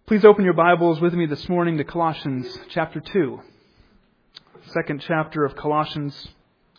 Please open your Bibles with me this morning to Colossians chapter 2, second chapter of Colossians.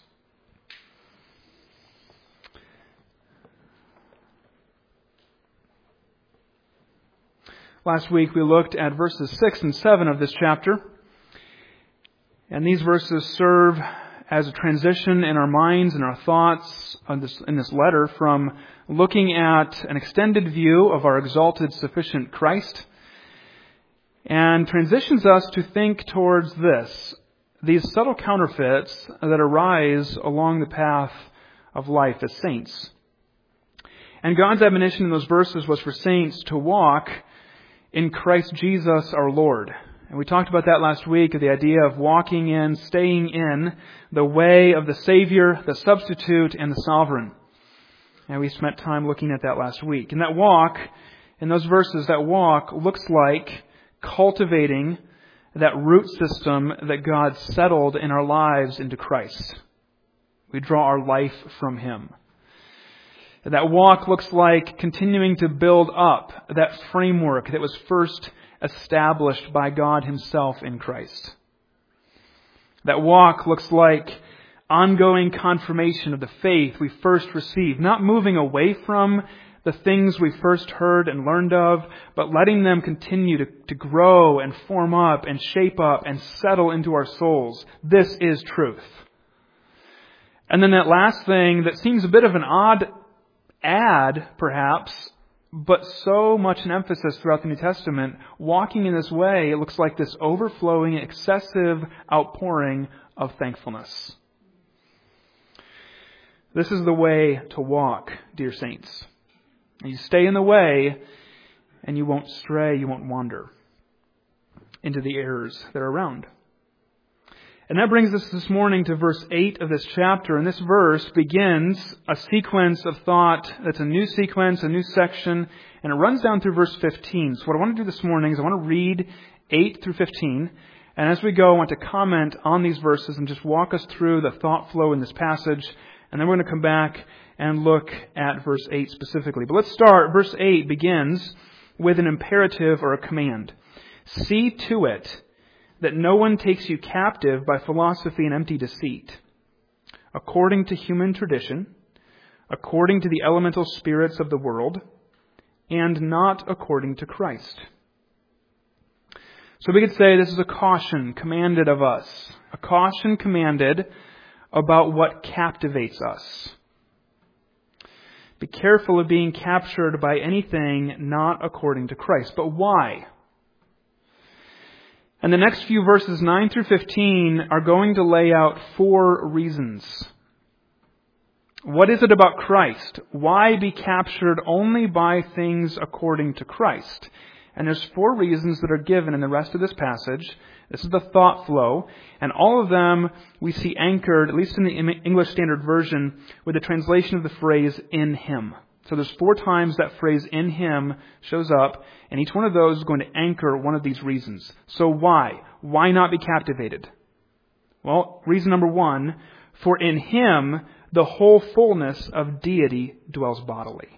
Last week we looked at verses 6 and 7 of this chapter, and these verses serve as a transition in our minds and our thoughts in this letter from looking at an extended view of our exalted, sufficient Christ, and transitions us to think towards these subtle counterfeits that arise along the path of life as saints. And God's admonition in those verses was for saints to walk in Christ Jesus our Lord. And we talked about that last week, of the idea of walking in, staying in the way of the Savior, the substitute, and the sovereign. And we spent time looking at that last week. And that walk, in those verses, that walk looks like cultivating that root system that God settled in our lives into Christ. We draw our life from Him. That walk looks like continuing to build up that framework that was first established by God Himself in Christ. That walk looks like ongoing confirmation of the faith we first received, not moving away from the things we first heard and learned of, but letting them continue to grow and form up and shape up and settle into our souls. This is truth. And then that last thing that seems a bit of an odd add, perhaps, but so much an emphasis throughout the New Testament, walking in this way, it looks like this overflowing, excessive outpouring of thankfulness. This is the way to walk, dear saints. You stay in the way, and you won't stray, you won't wander into the errors that are around. And that brings us this morning to verse 8 of this chapter. And this verse begins a sequence of thought that's a new sequence, a new section, and it runs down through verse 15. So what I want to do this morning is I want to read 8 through 15. And as we go, I want to comment on these verses and just walk us through the thought flow in this passage. And then we're going to come back and look at verse 8 specifically. But let's start. Verse 8 begins with an imperative or a command. See to it that no one takes you captive by philosophy and empty deceit, according to human tradition, according to the elemental spirits of the world, and not according to Christ. So we could say this is a caution commanded of us, a caution commanded about what captivates us. Be careful of being captured by anything not according to Christ. But why? And the next few verses, 9 through 15, are going to lay out 4 reasons. What is it about Christ? Why be captured only by things according to Christ? And there's 4 reasons that are given in the rest of this passage. This is the thought flow. And all of them we see anchored, at least in the English Standard Version, with the translation of the phrase, in Him. So there's 4 times that phrase, in Him, shows up. And each one of those is going to anchor one of these reasons. So why? Why not be captivated? Well, reason number 1, for in Him the whole fullness of deity dwells bodily.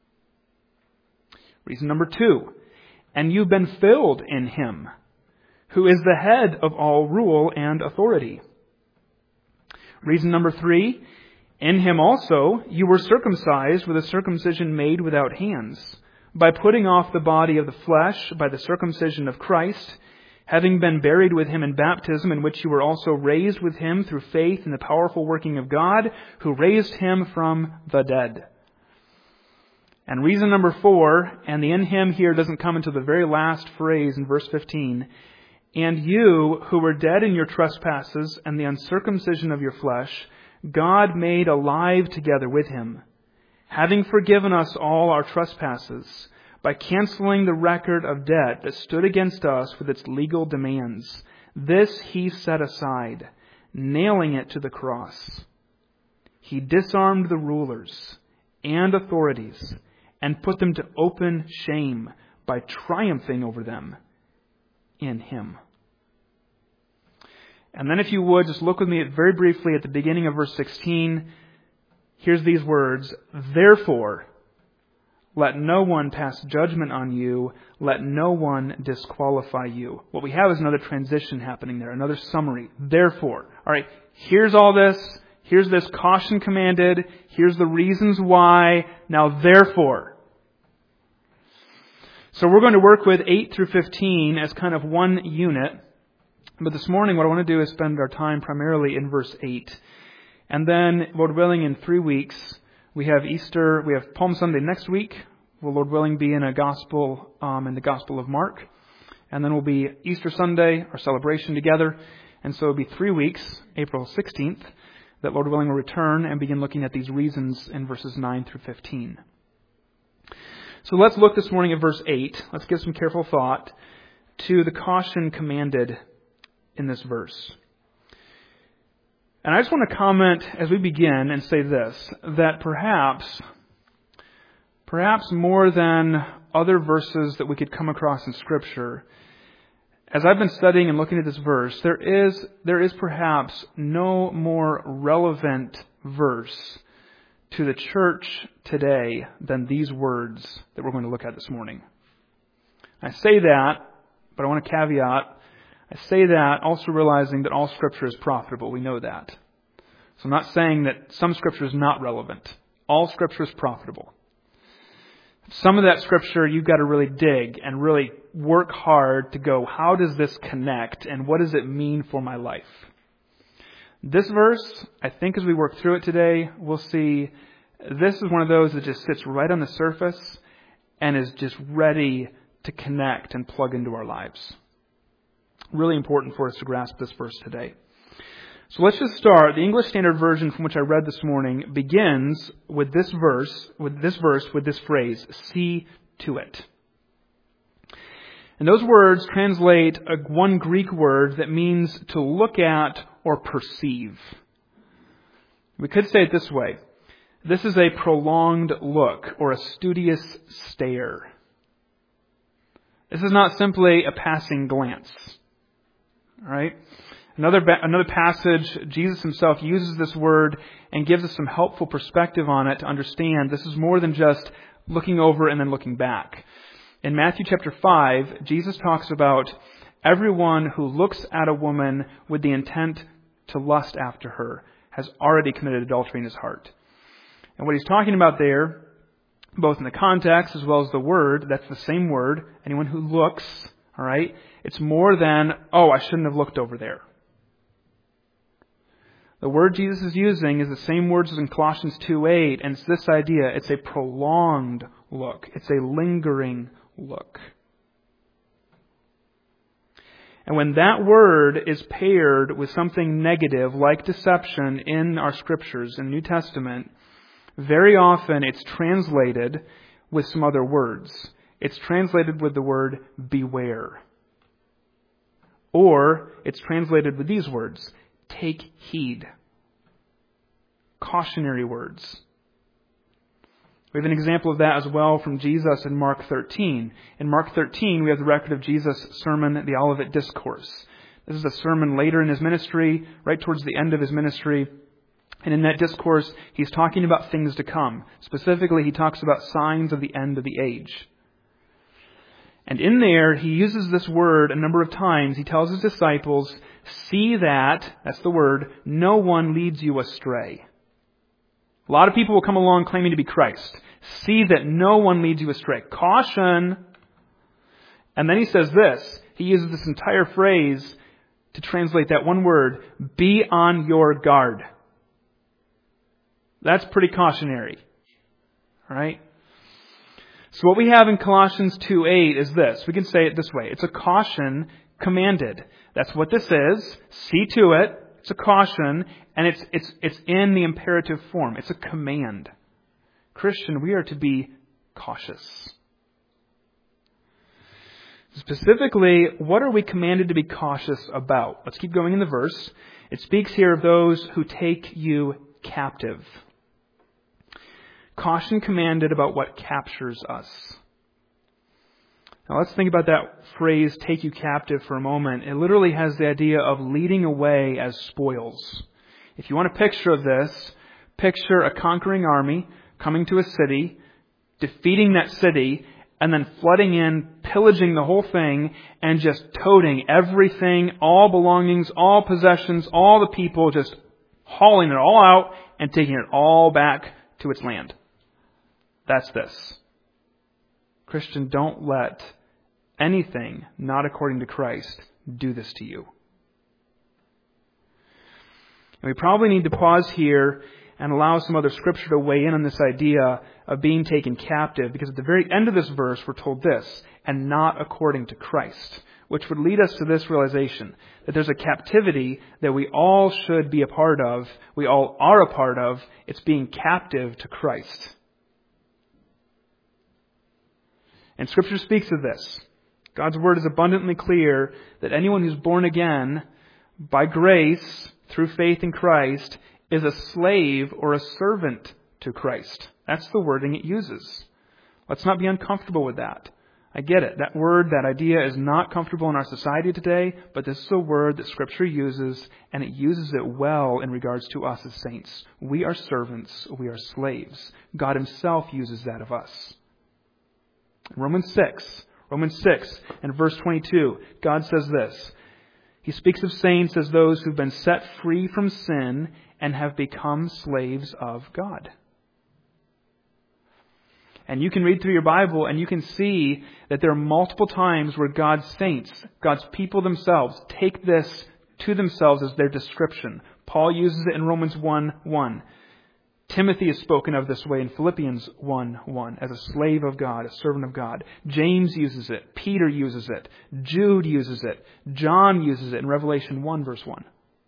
Reason number 2, and you've been filled in Him, who is the head of all rule and authority. Reason number 3, in Him also you were circumcised with a circumcision made without hands, by putting off the body of the flesh by the circumcision of Christ, having been buried with Him in baptism, in which you were also raised with Him through faith in the powerful working of God, who raised Him from the dead. And reason number 4, and the in Him here doesn't come until the very last phrase in verse 15, and you who were dead in your trespasses and the uncircumcision of your flesh, God made alive together with Him, having forgiven us all our trespasses, by canceling the record of debt that stood against us with its legal demands. This He set aside, nailing it to the cross. He disarmed the rulers and authorities and put them to open shame by triumphing over them in Him. And then if you would, just look with me very briefly at the beginning of verse 16. Here's these words, therefore, Let no one pass judgment on you. Let no one disqualify you. What we have is another transition happening there, another summary. Therefore, all right, here's all this. Here's this caution commanded. Here's the reasons why. Now, therefore. So we're going to work with 8 through 15 as kind of one unit. But this morning, what I want to do is spend our time primarily in verse 8. And then, Lord willing, in 3 weeks, we have Easter, we have Palm Sunday next week. Will, Lord willing, be in a gospel, in the Gospel of Mark. And then will be Easter Sunday, our celebration together. And so it'll be 3 weeks, April 16th, that Lord willing will return and begin looking at these reasons in verses 9 through 15. So let's look this morning at verse 8. Let's give some careful thought to the caution commanded in this verse. And I just want to comment as we begin and say this, that perhaps more than other verses that we could come across in Scripture, as I've been studying and looking at this verse, there is perhaps no more relevant verse to the church today than these words that we're going to look at this morning. I say that, but I want to caveat, I say that also realizing that all Scripture is profitable. We know that. So I'm not saying that some Scripture is not relevant. All Scripture is profitable. Some of that Scripture you've got to really dig and really work hard to go, how does this connect and what does it mean for my life? This verse, I think as we work through it today, we'll see this is one of those that just sits right on the surface and is just ready to connect and plug into our lives. Really important for us to grasp this verse today. So let's just start. The English Standard Version from which I read this morning begins with this phrase, see to it. And those words translate one Greek word that means to look at or perceive. We could say it this way. This is a prolonged look or a studious stare. This is not simply a passing glance. All right? Another passage, Jesus himself uses this word and gives us some helpful perspective on it to understand this is more than just looking over and then looking back. In Matthew chapter 5, Jesus talks about everyone who looks at a woman with the intent to lust after her has already committed adultery in his heart. And what he's talking about there, both in the context as well as the word, that's the same word, anyone who looks, all right, it's more than, oh, I shouldn't have looked over there. The word Jesus is using is the same words as in Colossians 2:8, and it's this idea. It's a prolonged look. It's a lingering look. And when that word is paired with something negative like deception in our scriptures in the New Testament, very often it's translated with some other words. It's translated with the word beware. Or it's translated with these words, take heed. Cautionary words. We have an example of that as well from Jesus in Mark 13. In Mark 13, we have the record of Jesus' sermon, the Olivet Discourse. This is a sermon later in his ministry, right towards the end of his ministry. And in that discourse, he's talking about things to come. Specifically, he talks about signs of the end of the age. And in there, he uses this word a number of times. He tells his disciples, see that, that's the word, no one leads you astray. A lot of people will come along claiming to be Christ. See that no one leads you astray. Caution. And then he says this. He uses this entire phrase to translate that one word, be on your guard. That's pretty cautionary. All right? So what we have in Colossians 2:8 is this. We can say it this way. It's a caution commanded. That's what this is. See to it. It's a caution, and it's in the imperative form. It's a command. Christian, we are to be cautious. Specifically, what are we commanded to be cautious about? Let's keep going in the verse. It speaks here of those who take you captive. Caution commanded about what captures us. Now let's think about that phrase, take you captive, for a moment. It literally has the idea of leading away as spoils. If you want a picture of this, picture a conquering army coming to a city, defeating that city, and then flooding in, pillaging the whole thing, and just toting everything, all belongings, all possessions, all the people, just hauling it all out and taking it all back to its land. That's this. Christian, don't let anything not according to Christ do this to you. And we probably need to pause here and allow some other scripture to weigh in on this idea of being taken captive, because at the very end of this verse we're told this, and not according to Christ, which would lead us to this realization, that there's a captivity that we all should be a part of, we all are a part of. It's being captive to Christ. And Scripture speaks of this. God's Word is abundantly clear that anyone who's born again by grace through faith in Christ is a slave or a servant to Christ. That's the wording it uses. Let's not be uncomfortable with that. I get it. That word, that idea is not comfortable in our society today, but this is a word that Scripture uses, and it uses it well in regards to us as saints. We are servants. We are slaves. God Himself uses that of us. Romans 6 and verse 22, God says this. He speaks of saints as those who've been set free from sin and have become slaves of God. And you can read through your Bible and you can see that there are multiple times where God's saints, God's people themselves, take this to themselves as their description. Paul uses it in Romans 1:1. Timothy is spoken of this way in Philippians 1:1 as a slave of God, a servant of God. James uses it. Peter uses it. Jude uses it. John uses it in Revelation 1 verse 1.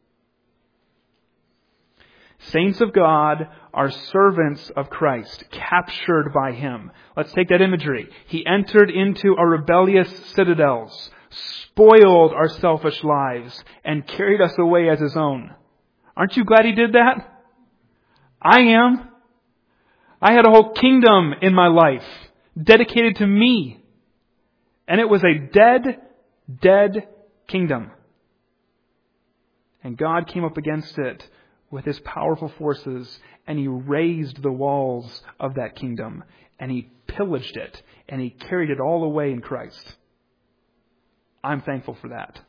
Saints of God are servants of Christ, captured by Him. Let's take that imagery. He entered into our rebellious citadels, spoiled our selfish lives, and carried us away as His own. Aren't you glad He did that? I am. I had a whole kingdom in my life dedicated to me. And it was a dead kingdom. And God came up against it with His powerful forces, and He razed the walls of that kingdom, and He pillaged it, and He carried it all away in Christ. I'm thankful for that.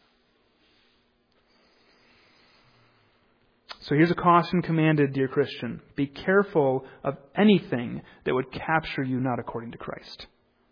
So here's a caution commanded, dear Christian. Be careful of anything that would capture you not according to Christ.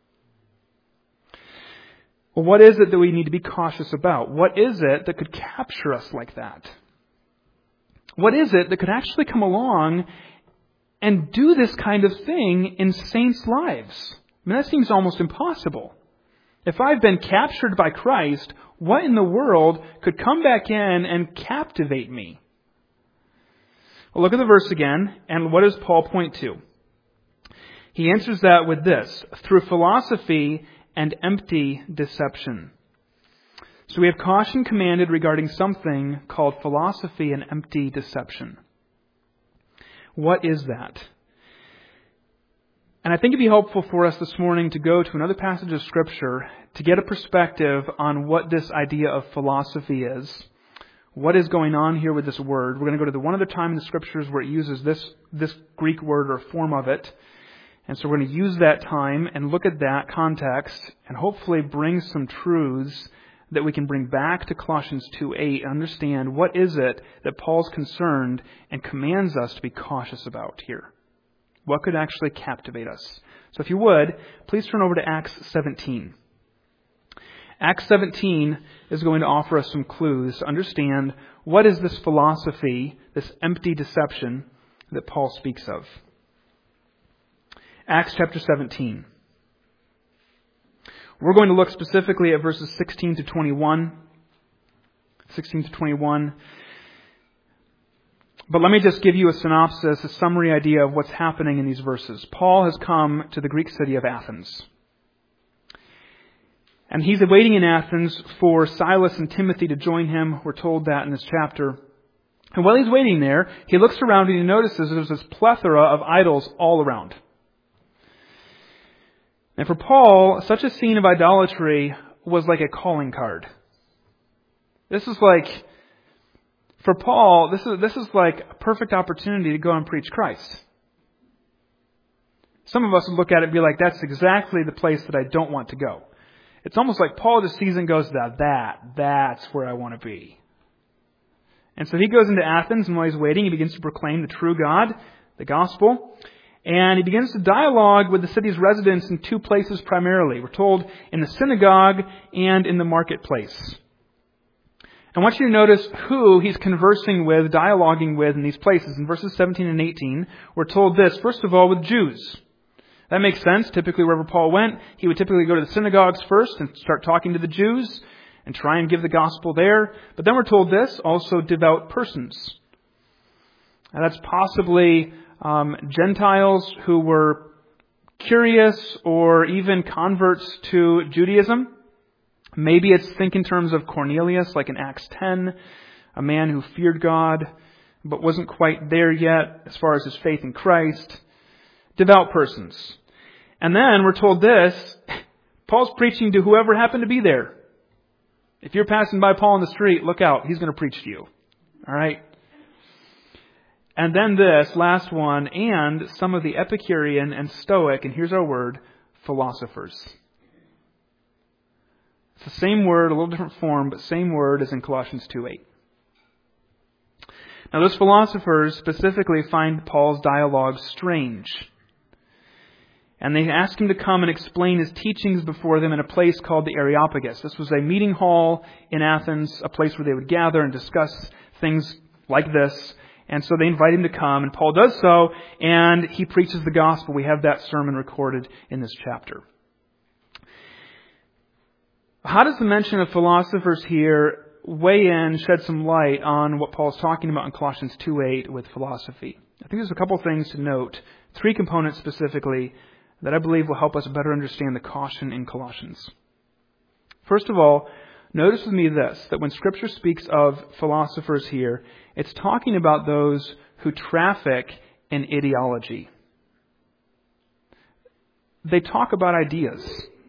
Well, what is it that we need to be cautious about? What is it that could capture us like that? What is it that could actually come along and do this kind of thing in saints' lives? I mean, that seems almost impossible. If I've been captured by Christ, what in the world could come back in and captivate me? Well, look at the verse again, and what does Paul point to? He answers that with this: through philosophy and empty deception. So we have caution commanded regarding something called philosophy and empty deception. What is that? And I think it'd be helpful for us this morning to go to another passage of Scripture to get a perspective on what this idea of philosophy is. What is going on here with this word? We're going to go to the one other time in the Scriptures where it uses this Greek word or form of it. And so we're going to use that time and look at that context and hopefully bring some truths that we can bring back to Colossians 2:8 and understand what is it that Paul's concerned and commands us to be cautious about here. What could actually captivate us? So if you would, please turn over to Acts 17. Acts 17 is going to offer us some clues to understand what is this philosophy, this empty deception that Paul speaks of. Acts chapter 17. We're going to look specifically at verses 16 to 21. 16 to 21. But let me just give you a synopsis, a summary idea of what's happening in these verses. Paul has come to the Greek city of Athens. And he's awaiting in Athens for Silas and Timothy to join him. We're told that in this chapter. And while he's waiting there, he looks around and he notices there's this plethora of idols all around. And for Paul, such a scene of idolatry was like a calling card. This is like, for Paul, this is like a perfect opportunity to go and preach Christ. Some of us would look at it and be like, that's exactly the place that I don't want to go. It's almost like Paul just sees it and goes, that's where I want to be. And so he goes into Athens, and while he's waiting, he begins to proclaim the true God, the gospel. And he begins to dialogue with the city's residents in two places primarily. We're told in the synagogue and in the marketplace. I want you to notice who he's conversing with, dialoguing with in these places. In verses 17 and 18, we're told this, first of all, with Jews. That makes sense. Typically, wherever Paul went, he would typically go to the synagogues first and start talking to the Jews and try and give the gospel there. But then we're told this, also devout persons. And that's possibly Gentiles who were curious or even converts to Judaism. Maybe it's think in terms of Cornelius, like in Acts 10, a man who feared God but wasn't quite there yet as far as his faith in Christ. Devout persons. And then we're told this, Paul's preaching to whoever happened to be there. If you're passing by Paul in the street, look out, he's going to preach to you. All right? And then this, last one, and some of the Epicurean and Stoic, and here's our word, philosophers. It's the same word, a little different form, but same word as in Colossians 2:8. Now those philosophers specifically find Paul's dialogue strange. And they ask him to come and explain his teachings before them in a place called the Areopagus. This was a meeting hall in Athens, a place where they would gather and discuss things like this. And so they invite him to come, and Paul does so, and he preaches the gospel. We have that sermon recorded in this chapter. How does the mention of philosophers here weigh in, shed some light on what Paul's talking about in Colossians 2:8 with philosophy? I think there's a couple things to note, 3 components specifically, that I believe will help us better understand the caution in Colossians. First of all, notice with me this, that when Scripture speaks of philosophers here, it's talking about those who traffic in ideology. They talk about ideas.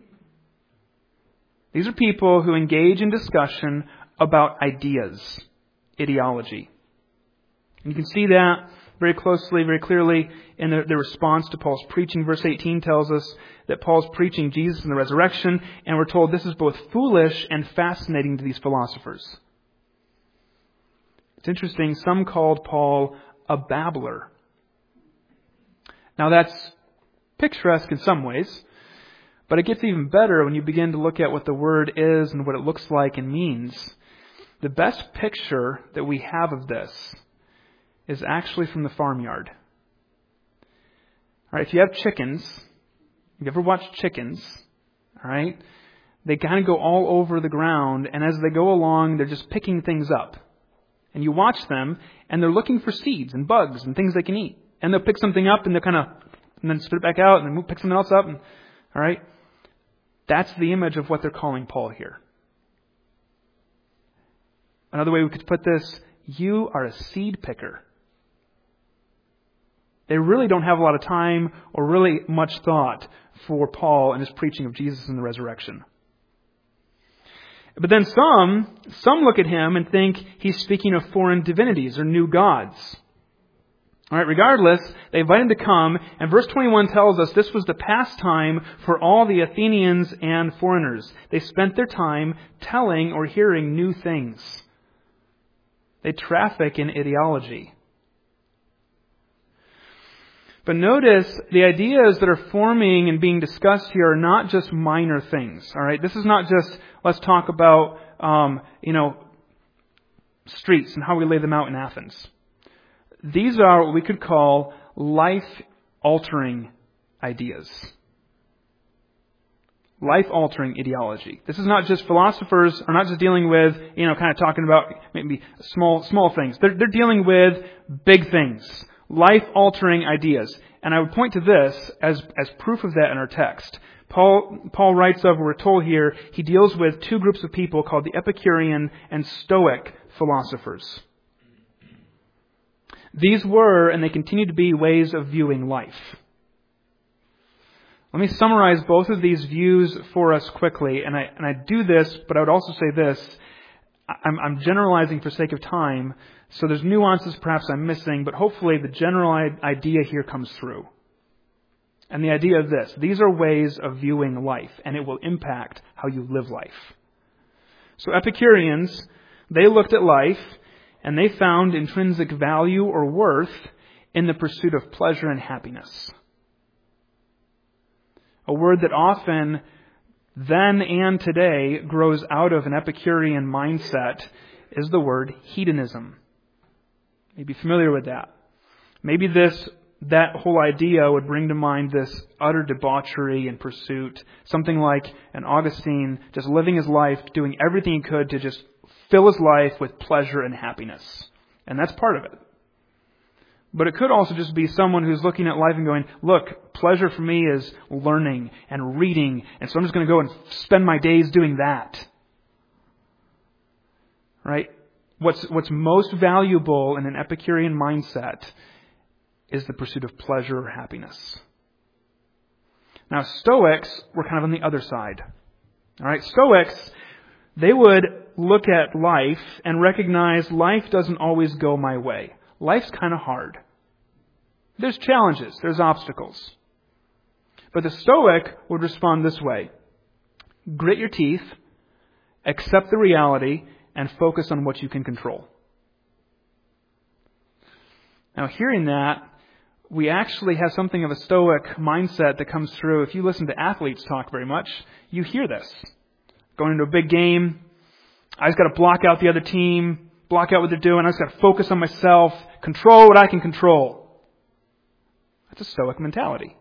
These are people who engage in discussion about ideas, ideology. And you can see that very closely, very clearly in the response to Paul's preaching. Verse 18 tells us that Paul's preaching Jesus and the resurrection, and we're told this is both foolish and fascinating to these philosophers. It's interesting, some called Paul a babbler. Now that's picturesque in some ways, but it gets even better when you begin to look at what the word is and what it looks like and means. The best picture that we have of this is actually from the farmyard. All right, if you have chickens, you ever watched chickens, all right, they kind of go all over the ground, and as they go along, they're just picking things up. And you watch them, and they're looking for seeds and bugs and things they can eat. And they'll pick something up, and they'll and then spit it back out, and then pick something else up. And, all right, that's the image of what they're calling Paul here. Another way we could put this, you are a seed picker. They really don't have a lot of time or really much thought for Paul and his preaching of Jesus and the resurrection. But then some look at him and think he's speaking of foreign divinities or new gods. All right, regardless, they invite him to come, and verse 21 tells us this was the pastime for all the Athenians and foreigners. They spent their time telling or hearing new things. They traffic in ideology. But notice the ideas that are forming and being discussed here are not just minor things. All right, this is not just let's talk about streets and how we lay them out in Athens. These are what we could call life-altering ideas. Life-altering ideology. This is not just philosophers are not just dealing with kind of talking about maybe small things. They're dealing with big things. Life-altering ideas. And I would point to this as proof of that in our text. Paul writes of, we're told here, he deals with 2 groups of people called the Epicurean and Stoic philosophers. These were, and they continue to be, ways of viewing life. Let me summarize both of these views for us quickly, and I do this, but I would also say this. I'm generalizing for sake of time, so there's nuances perhaps I'm missing, but hopefully the general idea here comes through. And the idea of this, these are ways of viewing life, and it will impact how you live life. So Epicureans, they looked at life, and they found intrinsic value or worth in the pursuit of pleasure and happiness. A word that often, then and today, grows out of an Epicurean mindset is the word hedonism. You may be familiar with that. Maybe that whole idea would bring to mind this utter debauchery and pursuit. Something like an Augustine just living his life, doing everything he could to just fill his life with pleasure and happiness. And that's part of it. But it could also just be someone who's looking at life and going, look, pleasure for me is learning and reading, and so I'm just going to go and spend my days doing that. Right? What's most valuable in an Epicurean mindset is the pursuit of pleasure or happiness. Now, Stoics were kind of on the other side. All right, Stoics, they would look at life and recognize life doesn't always go my way. Life's kind of hard. There's challenges, there's obstacles. But the Stoic would respond this way: grit your teeth, accept the reality, and focus on what you can control. Now, hearing that, we actually have something of a Stoic mindset that comes through. If you listen to athletes talk very much, you hear this. Going into a big game, I just got to block out the other team, block out what they're doing. I just got to focus on myself, control what I can control. That's a Stoic mentality.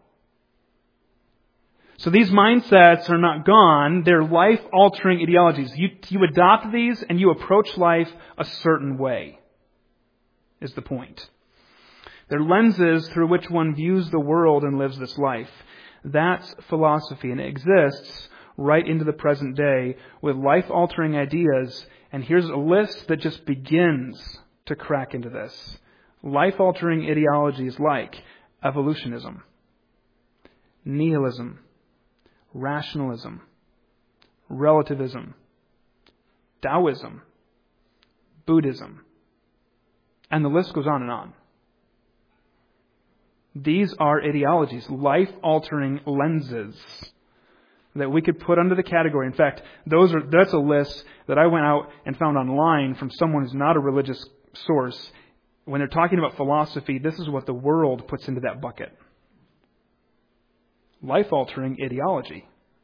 So these mindsets are not gone. They're life-altering ideologies. You adopt these and you approach life a certain way, is the point. They're lenses through which one views the world and lives this life. That's philosophy, and it exists right into the present day with life-altering ideas. And here's a list that just begins to crack into this. Life-altering ideologies like evolutionism, nihilism, rationalism, relativism, Taoism, Buddhism, and the list goes on and on. These are ideologies, life-altering lenses that we could put under the category. In fact, that's a list that I went out and found online from someone who's not a religious source. When they're talking about philosophy, this is what the world puts into that bucket. Life-altering ideology.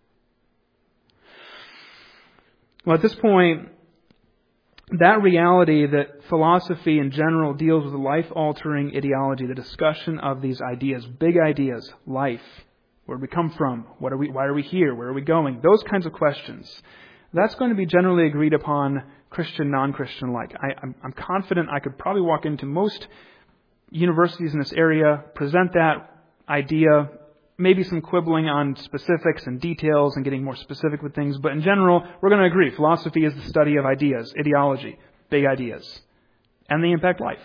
Well, at this point, that reality that philosophy in general deals with a life-altering ideology, the discussion of these ideas, big ideas, life, where do we come from, why are we here, where are we going, those kinds of questions, that's going to be generally agreed upon Christian, non-Christian alike. I'm confident I could probably walk into most universities in this area, present that idea, maybe some quibbling on specifics and details and getting more specific with things. But in general, we're going to agree. Philosophy is the study of ideas, ideology, big ideas, and they impact life.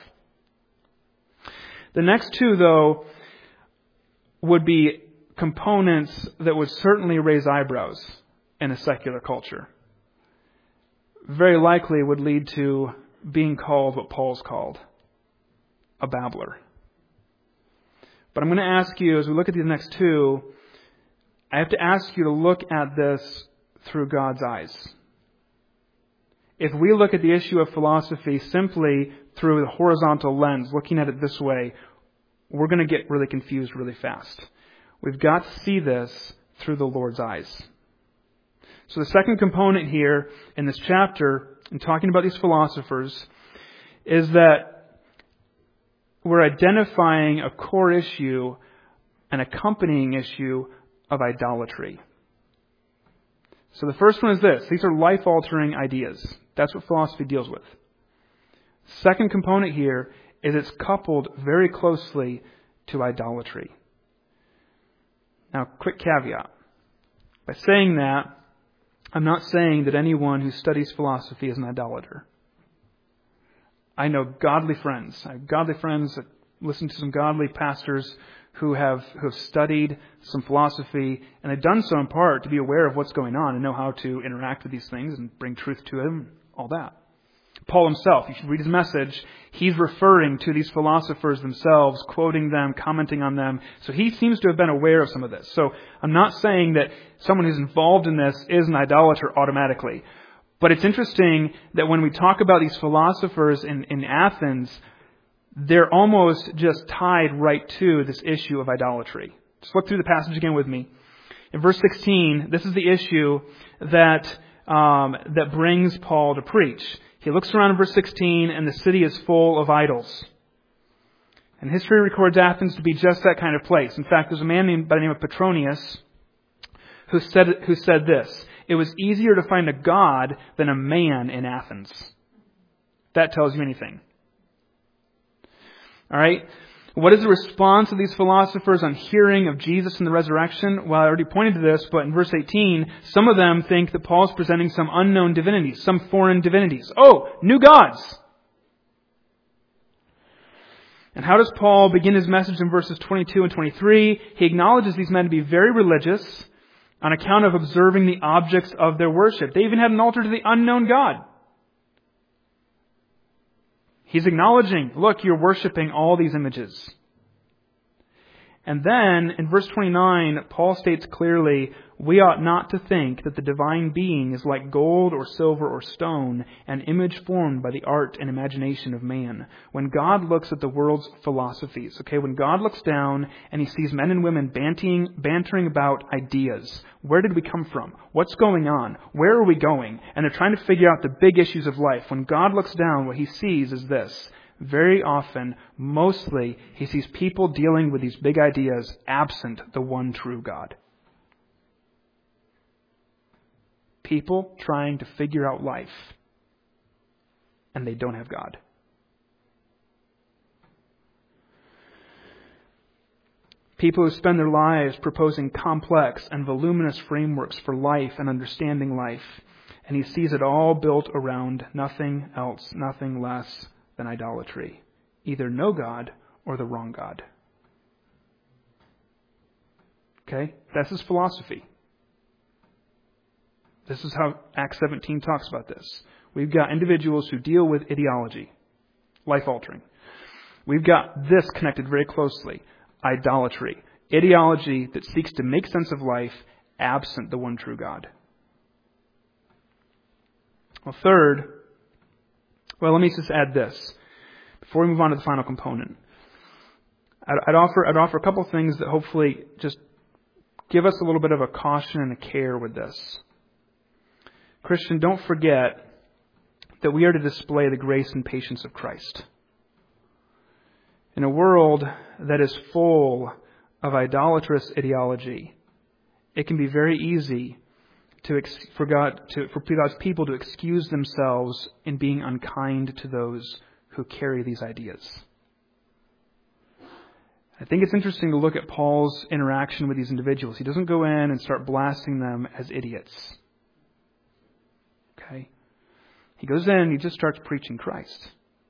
The next two, though, would be components that would certainly raise eyebrows in a secular culture. Very likely would lead to being called what Paul's called, a babbler. But I'm going to ask you, as we look at these next two, I have to ask you to look at this through God's eyes. If we look at the issue of philosophy simply through the horizontal lens, looking at it this way, we're going to get really confused really fast. We've got to see this through the Lord's eyes. So the second component here in this chapter, in talking about these philosophers, is that we're identifying a core issue, an accompanying issue of idolatry. So the first one is this. These are life-altering ideas. That's what philosophy deals with. Second component here is it's coupled very closely to idolatry. Now, quick caveat. By saying that, I'm not saying that anyone who studies philosophy is an idolater. I know godly friends. I have godly friends that listen to some godly pastors who have studied some philosophy, and they've done so in part to be aware of what's going on and know how to interact with these things and bring truth to them, all that. Paul himself. You should read his message. He's referring to these philosophers themselves, quoting them, commenting on them. So he seems to have been aware of some of this. So I'm not saying that someone who's involved in this is an idolater automatically. But it's interesting that when we talk about these philosophers in Athens, they're almost just tied right to this issue of idolatry. Just look through the passage again with me. In verse 16, this is the issue that brings Paul to preach. He looks around in verse 16, and the city is full of idols. And history records Athens to be just that kind of place. In fact, there's a man by the name of Petronius who said this: it was easier to find a god than a man in Athens. That tells you anything. All right? What is the response of these philosophers on hearing of Jesus and the resurrection? Well, I already pointed to this, but in verse 18, some of them think that Paul's presenting some unknown divinities, some foreign divinities. Oh, new gods! And how does Paul begin his message in verses 22 and 23? He acknowledges these men to be very religious on account of observing the objects of their worship. They even had an altar to the unknown God. He's acknowledging, look, you're worshiping all these images. And then, in verse 29, Paul states clearly, we ought not to think that the divine being is like gold or silver or stone, an image formed by the art and imagination of man. When God looks at the world's philosophies, when God looks down and He sees men and women bantering about ideas, where did we come from? What's going on? Where are we going? And they're trying to figure out the big issues of life. When God looks down, what He sees is this. Very often, mostly, He sees people dealing with these big ideas absent the one true God. People trying to figure out life, and they don't have God. People who spend their lives proposing complex and voluminous frameworks for life and understanding life, and He sees it all built around nothing else, nothing less than idolatry. Either no God or the wrong God. Okay? That's his philosophy. This is how Acts 17 talks about this. We've got individuals who deal with ideology, life-altering. We've got this connected very closely. Idolatry. Ideology that seeks to make sense of life absent the one true God. Well, third, let me just add this before we move on to the final component. I'd offer a couple things that hopefully just give us a little bit of a caution and a care with this. Christian, don't forget that we are to display the grace and patience of Christ. In a world that is full of idolatrous ideology, it can be very easy for God's people to excuse themselves in being unkind to those who carry these ideas. I think it's interesting to look at Paul's interaction with these individuals. He doesn't go in and start blasting them as idiots. Okay? He goes in and he just starts preaching Christ.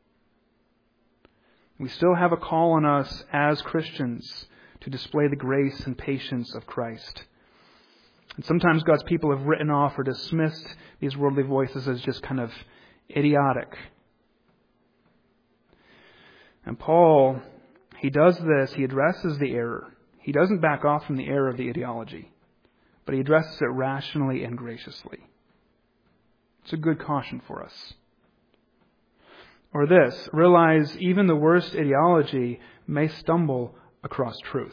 We still have a call on us as Christians to display the grace and patience of Christ. And sometimes God's people have written off or dismissed these worldly voices as just kind of idiotic. And Paul, he does this, he addresses the error. He doesn't back off from the error of the ideology, but he addresses it rationally and graciously. It's a good caution for us. Or this, realize even the worst ideology may stumble across truth.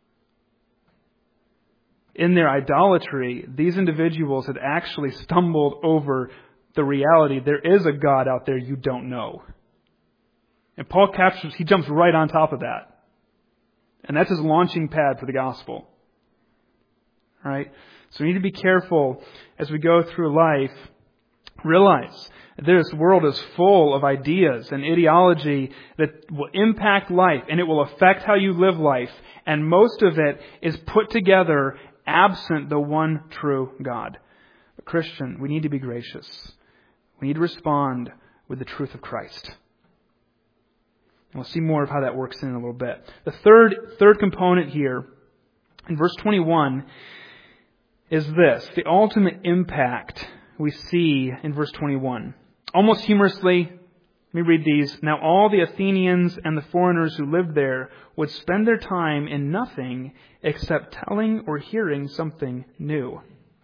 In their idolatry, these individuals had actually stumbled over the reality there is a God out there you don't know. And Paul he jumps right on top of that. And that's his launching pad for the gospel. All right? So we need to be careful as we go through life. Realize this world is full of ideas and ideology that will impact life, and it will affect how you live life. And most of it is put together absent the one true God. But Christian, we need to be gracious. We need to respond with the truth of Christ. And we'll see more of how that works in a little bit. The third component here, in verse 21, is this. The ultimate impact we see in verse 21 Almost humorously, let me read these. Now all the Athenians and the foreigners who lived there would spend their time in nothing except telling or hearing something new.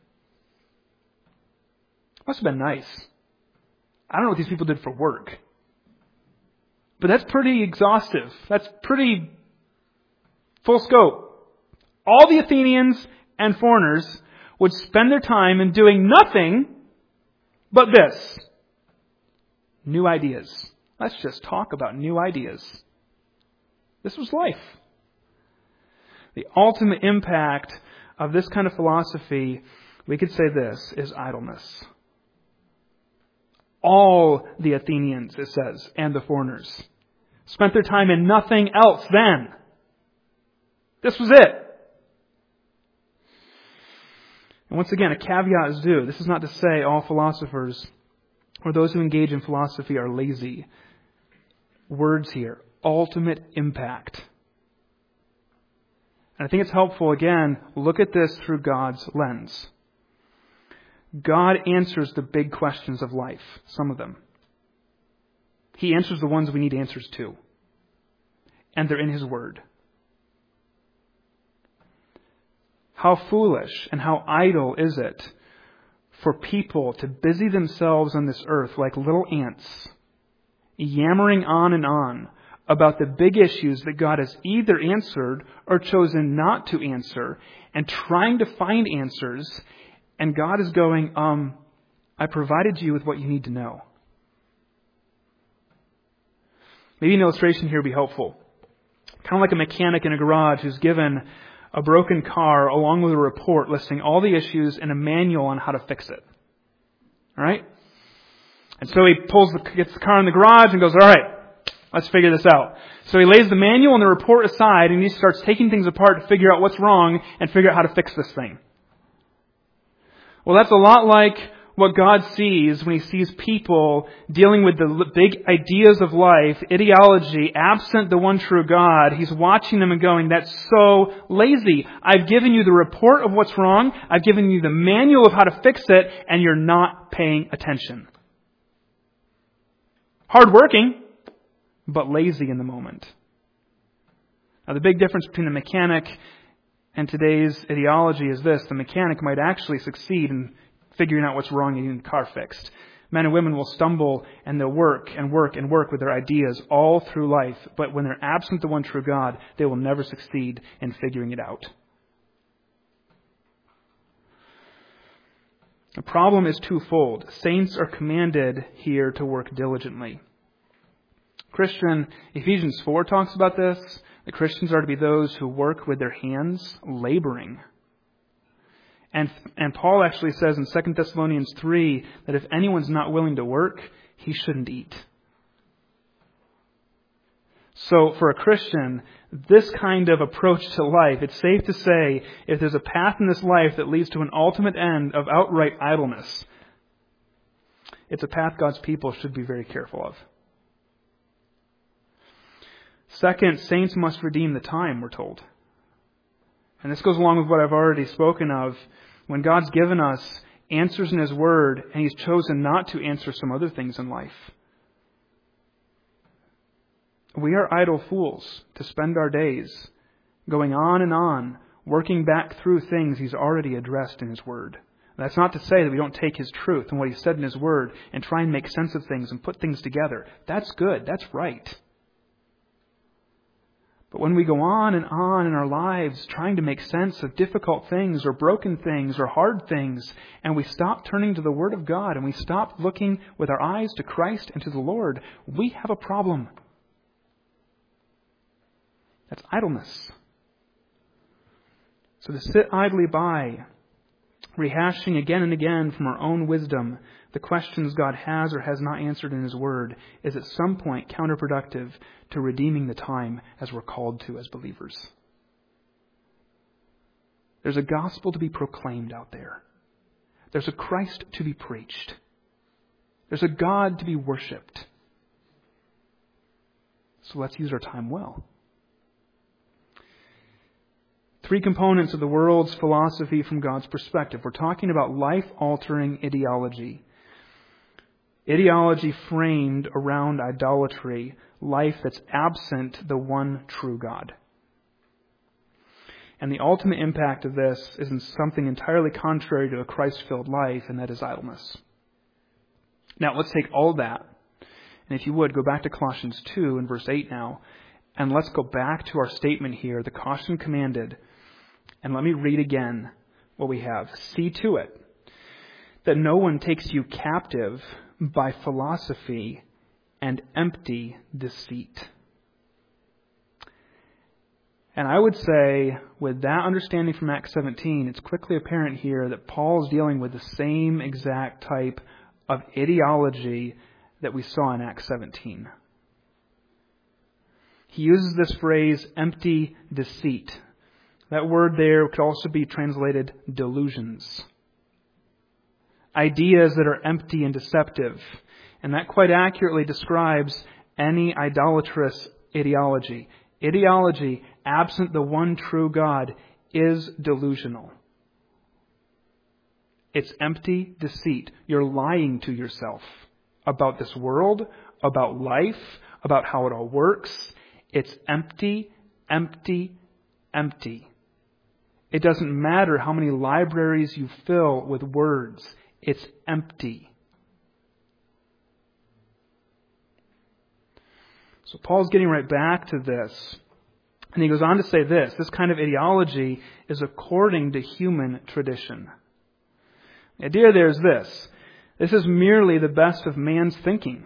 Must have been nice. I don't know what these people did for work. But that's pretty exhaustive. That's pretty full scope. All the Athenians and foreigners would spend their time in doing nothing but this. New ideas. Let's just talk about new ideas. This was life. The ultimate impact of this kind of philosophy, we could say this, is idleness. All the Athenians, it says, and the foreigners spent their time in nothing else then. This was it. And once again, a caveat is due. This is not to say all philosophers or those who engage in philosophy are lazy. Words here. Ultimate impact. And I think it's helpful, again, look at this through God's lens. God answers the big questions of life, some of them. He answers the ones we need answers to. And they're in His Word. How foolish and how idle is it for people to busy themselves on this earth like little ants, yammering on and on about the big issues that God has either answered or chosen not to answer, and trying to find answers, and God is going, I provided you with what you need to know. Maybe an illustration here would be helpful. Kind of like a mechanic in a garage who's given a broken car along with a report listing all the issues and a manual on how to fix it. All right? And so he gets the car in the garage and goes, all right, let's figure this out. So he lays the manual and the report aside and he starts taking things apart to figure out what's wrong and figure out how to fix this thing. Well, that's a lot like what God sees when He sees people dealing with the big ideas of life, ideology, absent the one true God. He's watching them and going, that's so lazy. I've given you the report of what's wrong. I've given you the manual of how to fix it, and you're not paying attention. Hardworking, but lazy in the moment. Now, the big difference between the mechanic and today's ideology is this. The mechanic might actually succeed in figuring out what's wrong and getting the car fixed. Men and women will stumble and they'll work and work and work with their ideas all through life. But when they're absent the one true God, they will never succeed in figuring it out. The problem is twofold. Saints are commanded here to work diligently. Christian, Ephesians 4 talks about this. The Christians are to be those who work with their hands, laboring. And Paul actually says in 2 Thessalonians 3 that if anyone's not willing to work, he shouldn't eat. So for a Christian, this kind of approach to life, it's safe to say if there's a path in this life that leads to an ultimate end of outright idleness, it's a path God's people should be very careful of. Second, saints must redeem the time, we're told. And this goes along with what I've already spoken of. When God's given us answers in His Word, and He's chosen not to answer some other things in life. We are idle fools to spend our days going on and on, working back through things He's already addressed in His Word. That's not to say that we don't take His truth and what He said in His Word and try and make sense of things and put things together. That's good. That's right. But when we go on in our lives trying to make sense of difficult things or broken things or hard things, and we stop turning to the Word of God and we stop looking with our eyes to Christ and to the Lord, we have a problem. That's idleness. So to sit idly by, rehashing again and again from our own wisdom the questions God has or has not answered in His Word, is at some point counterproductive to redeeming the time as we're called to as believers. There's a gospel to be proclaimed out there. There's a Christ to be preached. There's a God to be worshipped. So let's use our time well. 3 components of the world's philosophy from God's perspective. We're talking about life-altering ideology. Ideology framed around idolatry, life that's absent the one true God. And the ultimate impact of this is in something entirely contrary to a Christ-filled life, and that is idleness. Now, let's take all that, and if you would, go back to Colossians 2 and verse 8 now, and let's go back to our statement here, the caution commanded, and let me read again what we have. See to it that no one takes you captive by philosophy and empty deceit. And I would say, with that understanding from Acts 17, it's quickly apparent here that Paul is dealing with the same exact type of ideology that we saw in Acts 17. He uses this phrase, empty deceit. That word there could also be translated delusions. Ideas that are empty and deceptive. And that quite accurately describes any idolatrous ideology. Ideology, absent the one true God, is delusional. It's empty deceit. You're lying to yourself about this world, about life, about how it all works. It's empty, empty, empty. It doesn't matter how many libraries you fill with words. It's empty. So Paul's getting right back to this. And he goes on to say this kind of ideology is according to human tradition. The idea there is this. This is merely the best of man's thinking.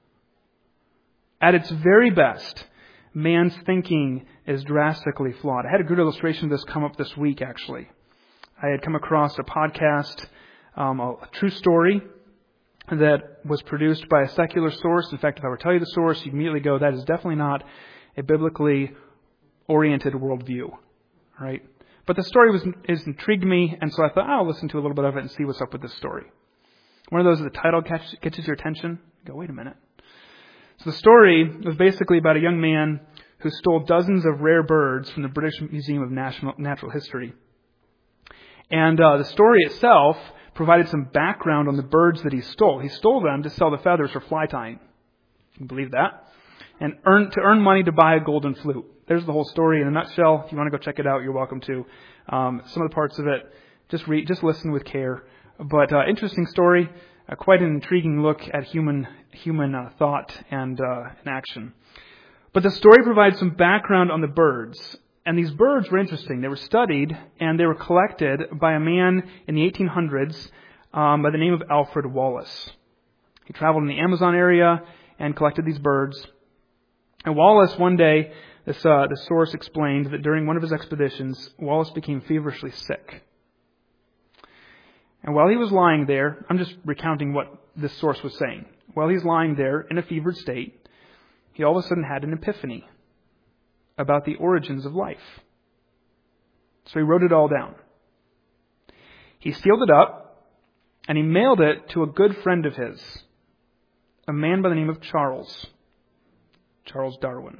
At its very best, man's thinking is drastically flawed. I had a good illustration of this come up this week, actually. I had come across a podcast, a true story that was produced by a secular source. In fact, if I were to tell you the source, you'd immediately go, that is definitely not a biblically oriented worldview. Right? But the story intrigued me, and so I thought, I'll listen to a little bit of it and see what's up with this story. One of those, the title catches your attention. You go, wait a minute. So the story was basically about a young man who stole dozens of rare birds from the British Museum of Natural History. And the story itself provided some background on the birds that he stole. He stole them to sell the feathers for fly tying. You can believe that. And to earn money to buy a golden flute. There's the whole story in a nutshell. If you want to go check it out, you're welcome to. Some of the parts of it, just listen with care. But interesting story, quite an intriguing look at human thought and action. But the story provides some background on the birds. And these birds were interesting. They were studied and they were collected by a man in the 1800s by the name of Alfred Wallace. He traveled in the Amazon area and collected these birds. And Wallace, one day, the source explained that during one of his expeditions, Wallace became feverishly sick. And while he was lying there, I'm just recounting what this source was saying. While he's lying there in a fevered state, he all of a sudden had an epiphany about the origins of life. So he wrote it all down. He sealed it up, and he mailed it to a good friend of his, a man by the name of Charles Darwin.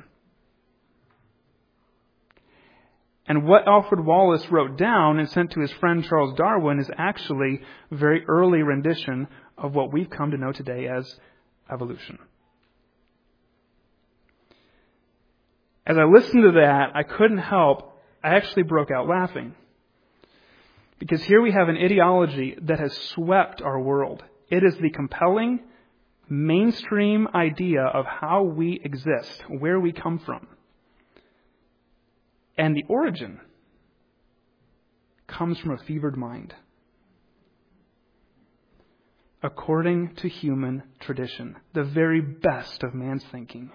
And what Alfred Wallace wrote down and sent to his friend Charles Darwin is actually a very early rendition of what we've come to know today as evolution. As I listened to that, I couldn't help. I actually broke out laughing. Because here we have an ideology that has swept our world. It is the compelling, mainstream idea of how we exist, where we come from. And the origin comes from a fevered mind. According to human tradition, the very best of man's thinking.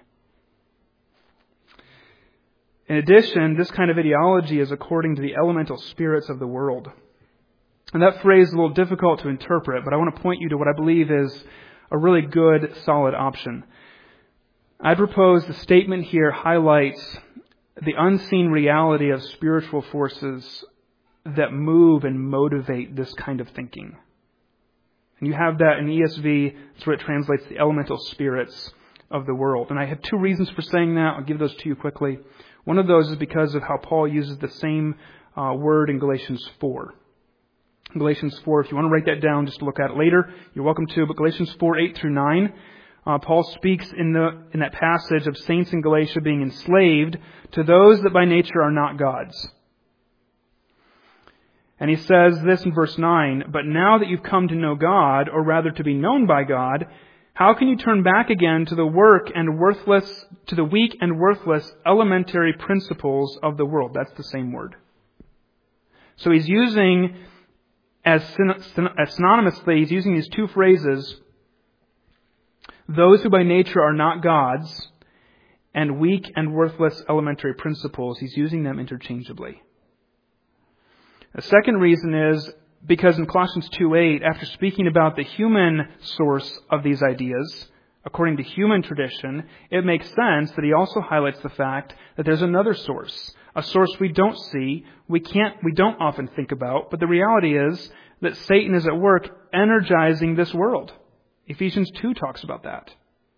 In addition, this kind of ideology is according to the elemental spirits of the world. And that phrase is a little difficult to interpret, but I want to point you to what I believe is a really good, solid option. I propose the statement here highlights the unseen reality of spiritual forces that move and motivate this kind of thinking. And you have that in ESV, that's where it translates the elemental spirits of the world. And I have two reasons for saying that. I'll give those to you quickly. One of those is because of how Paul uses the same word in Galatians 4. Galatians 4, if you want to write that down just to look at it later, you're welcome to. But Galatians 4, 8 through 9, Paul speaks in that passage of saints in Galatia being enslaved to those that by nature are not God's. And he says this in verse 9, "But now that you've come to know God, or rather to be known by God, how can you turn back again to the weak and worthless elementary principles of the world?" That's the same word. So he's using, as synonymously, he's using these two phrases, those who by nature are not God's, and weak and worthless elementary principles. He's using them interchangeably. The second reason is because in Colossians 2:8, after speaking about the human source of these ideas, according to human tradition, it makes sense that he also highlights the fact that there's another source, a source we don't see, we don't often think about, but the reality is that Satan is at work energizing this world. Ephesians 2 talks about that.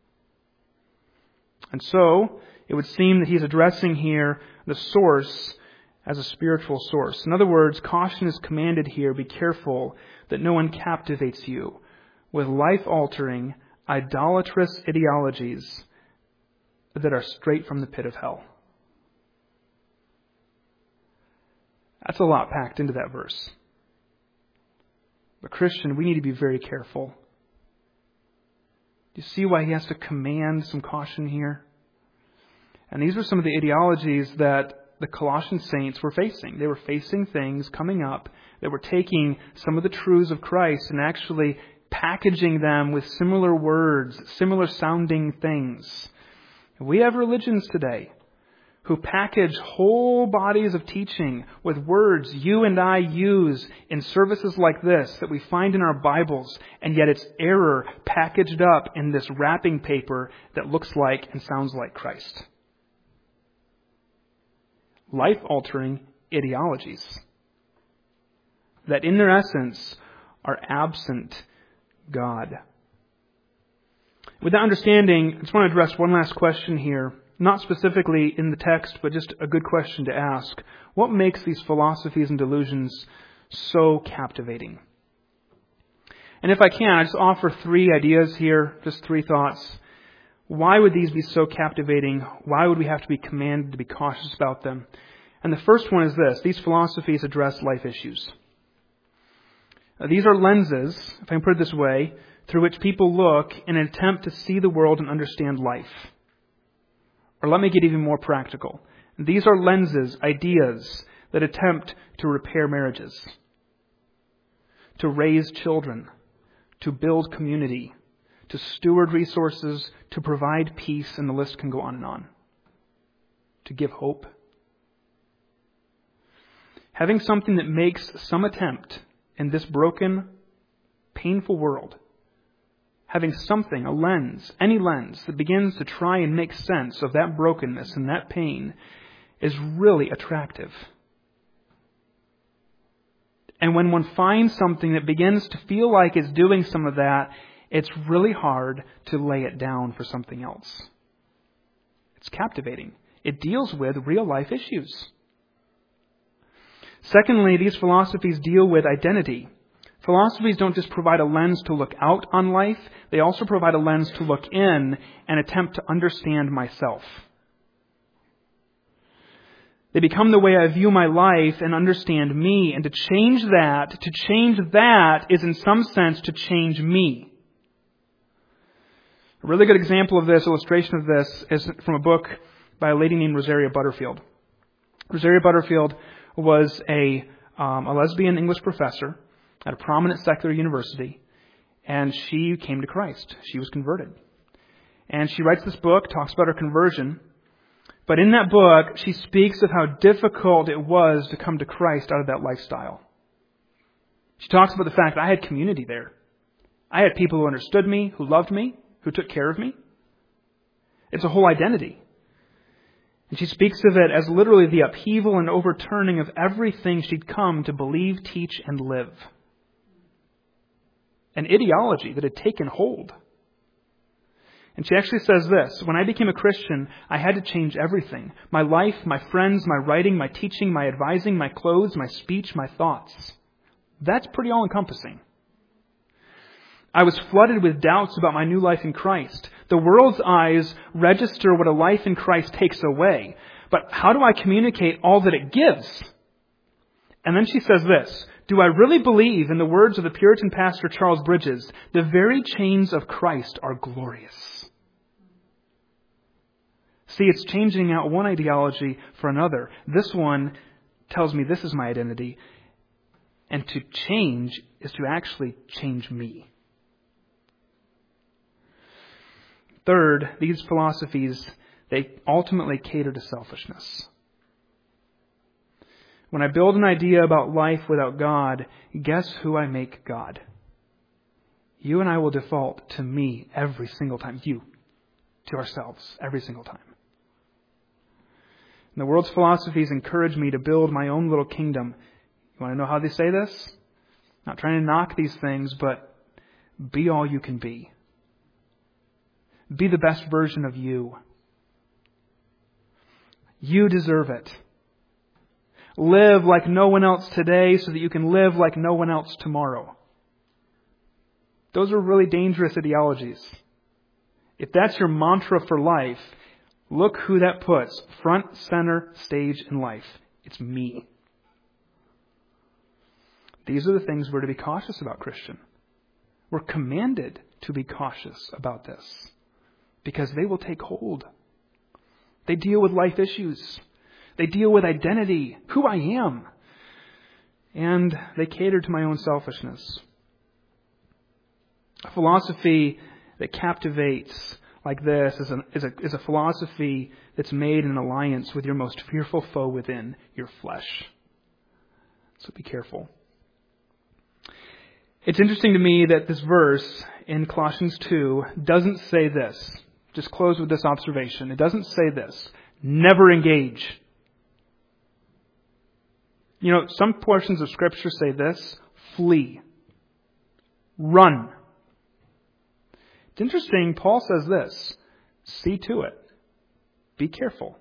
And so, it would seem that he's addressing here the source as a spiritual source. In other words, caution is commanded here. Be careful that no one captivates you with life-altering, idolatrous ideologies that are straight from the pit of hell. That's a lot packed into that verse. But Christian, we need to be very careful. Do you see why he has to command some caution here? And these were some of the ideologies that the Colossian saints were facing. They were facing things coming up that were taking some of the truths of Christ and actually packaging them with similar words, similar sounding things. We have religions today who package whole bodies of teaching with words you and I use in services like this that we find in our Bibles, and yet it's error packaged up in this wrapping paper that looks like and sounds like Christ. Life-altering ideologies that in their essence are absent God. With that understanding, I just want to address one last question here, not specifically in the text, but just a good question to ask. What makes these philosophies and delusions so captivating? And if I can, I just offer 3 ideas here, just 3 thoughts. Why would these be so captivating? Why would we have to be commanded to be cautious about them? And the first one is this. These philosophies address life issues. These are lenses, if I can put it this way, through which people look in an attempt to see the world and understand life. Or let me get even more practical. These are lenses, ideas, that attempt to repair marriages, to raise children, to build community, to steward resources, to provide peace, and the list can go on and on. To give hope. Having something that makes some attempt in this broken, painful world, having something, a lens, any lens, that begins to try and make sense of that brokenness and that pain is really attractive. And when one finds something that begins to feel like it's doing some of that, it's really hard to lay it down for something else. It's captivating. It deals with real life issues. Secondly, these philosophies deal with identity. Philosophies don't just provide a lens to look out on life, they also provide a lens to look in and attempt to understand myself. They become the way I view my life and understand me, and to change that is in some sense to change me. A really good example of this, illustration of this, is from a book by a lady named Rosaria Butterfield. Rosaria Butterfield was a lesbian English professor at a prominent secular university, and she came to Christ. She was converted. And she writes this book, talks about her conversion, but in that book, she speaks of how difficult it was to come to Christ out of that lifestyle. She talks about the fact that I had community there. I had people who understood me, who loved me, who took care of me. It's a whole identity. And she speaks of it as literally the upheaval and overturning of everything she'd come to believe, teach, and live. An ideology that had taken hold. And she actually says this: when I became a Christian, I had to change everything. My life, my friends, my writing, my teaching, my advising, my clothes, my speech, my thoughts. That's pretty all-encompassing. I was flooded with doubts about my new life in Christ. The world's eyes register what a life in Christ takes away. But how do I communicate all that it gives? And then she says this, do I really believe, in the words of the Puritan pastor Charles Bridges, the very chains of Christ are glorious? See, it's changing out one ideology for another. This one tells me this is my identity. And to change is to actually change me. Third, these philosophies, they ultimately cater to selfishness. When I build an idea about life without God, guess who I make God? You and I will default to me every single time. You, to ourselves, every single time. And the world's philosophies encourage me to build my own little kingdom. You want to know how they say this? Not trying to knock these things, but be all you can be. Be the best version of you. You deserve it. Live like no one else today so that you can live like no one else tomorrow. Those are really dangerous ideologies. If that's your mantra for life, look who that puts front, center, stage in life. It's me. These are the things we're to be cautious about, Christian. We're commanded to be cautious about this because they will take hold. They deal with life issues. They deal with identity, who I am. And they cater to my own selfishness. A philosophy that captivates like this is a philosophy that's made in alliance with your most fearful foe within, your flesh. So be careful. It's interesting to me that this verse in Colossians 2 doesn't say this. Just close with this observation. It doesn't say this. Never engage. You know, some portions of Scripture say this. Flee. Run. It's interesting, Paul says this. See to it. Be careful.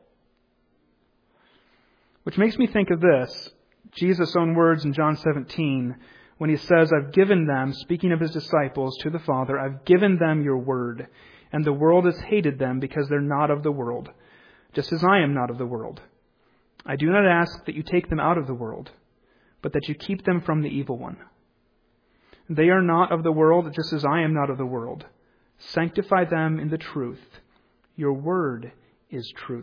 Which makes me think of this. Jesus' own words in John 17 when he says, I've given them, speaking of his disciples to the Father, I've given them your word, and the world has hated them because they're not of the world, just as I am not of the world. I do not ask that you take them out of the world, but that you keep them from the evil one. They are not of the world, just as I am not of the world. Sanctify them in the truth. Your word is truth.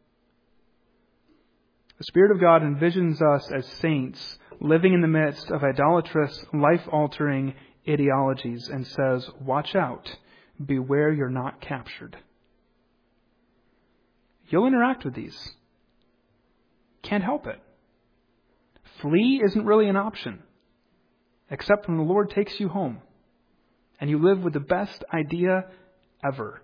The Spirit of God envisions us as saints living in the midst of idolatrous, life-altering ideologies and says, watch out. Beware you're not captured. You'll interact with these. Can't help it. Flee isn't really an option, except when the Lord takes you home and you live with the best idea ever.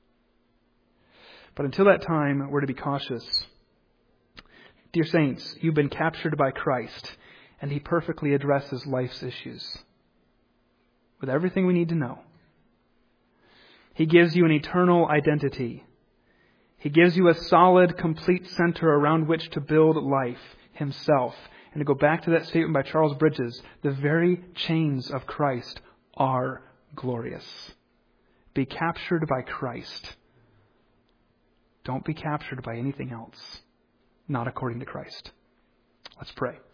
But until that time, we're to be cautious. Dear saints, you've been captured by Christ, and He perfectly addresses life's issues with everything we need to know. He gives you an eternal identity. He gives you a solid, complete center around which to build life, Himself. And to go back to that statement by Charles Bridges, the very chains of Christ are glorious. Be captured by Christ. Don't be captured by anything else, not according to Christ. Let's pray.